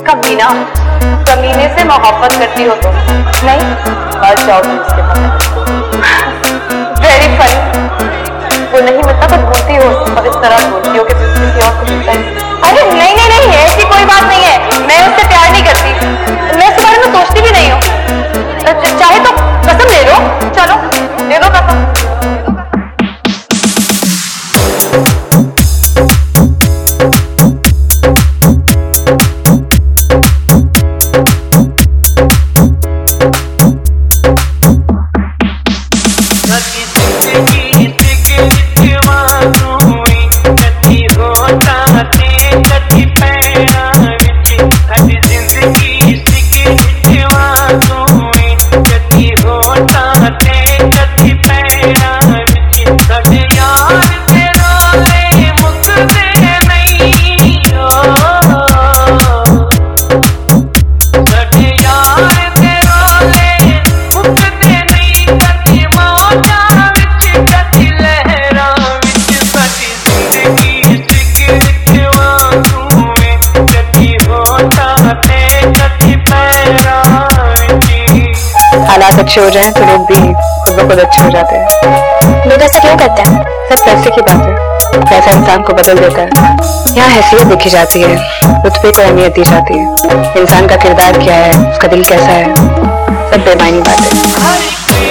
कमीना, कमीने से मोहब्बत करती हो तो नहीं मर जाओ तुम इसके बाद। वेरी फनी, वो नहीं मिलता तो ढूंढती हो और इस तरह ढूंढती हो कि किसी और को मिलता है। अरे नहीं नहीं नहीं, ऐसी कोई बात नहीं है, मैं उससे प्यार नहीं करती, मैं उसके बारे में सोचती भी नहीं हूँ। चाहे तो कसम ले लो, चलो ले लो कसम। हालात अच्छे हो जाएं तो लोग भी खुद ब खुद अच्छे हो जाते हैं। लोग ऐसा क्यों करते हैं? सब पैसे की बात है, पैसा इंसान को बदल देता है। यहाँ हैसियत देखी जाती है, रुतबे को अहमियत दी जाती है, इंसान का किरदार क्या है, उसका दिल कैसा है, सब बेमानी बात है।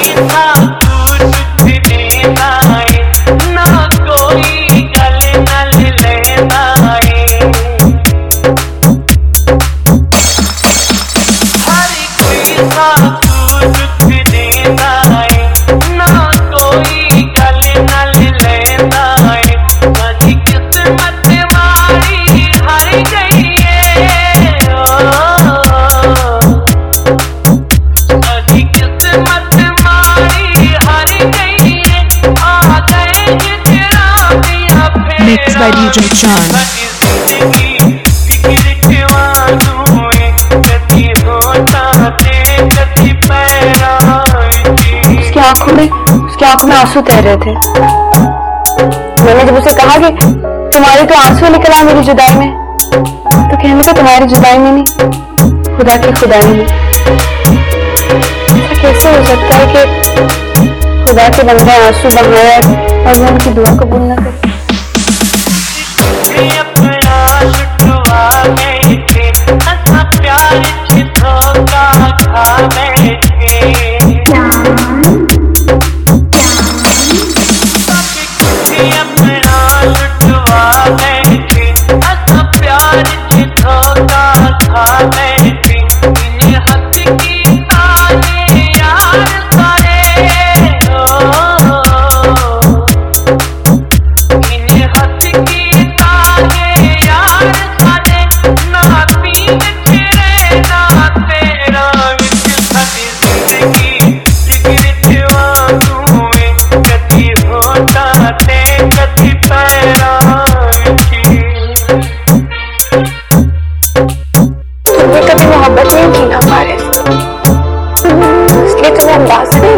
Mixed by DJ John. उसकी आंखों में आंसू तैर रहे थे। मैंने जब उसे कहा कि तुम्हारी तो आंसू निकल आए मेरी जुदाई में, तो कहने को तुम्हारी जुदाई में नहीं, खुदा की खुदाई में। ऐसा कैसे हो सकता है कि खुदा के बंदे आंसू बहाए और मैं उनकी दुआ कबूल न करूं? कभी मोहब्बत नहीं की ना हमारे, इसलिए तुम्हें अंदाज नहीं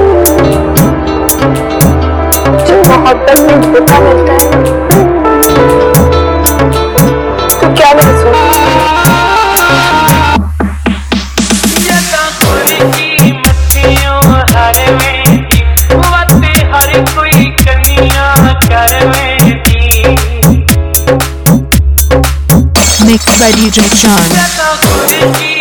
जो मोहब्बत में धोखा मिलता है तो क्या महसूस Mixed by DJ John.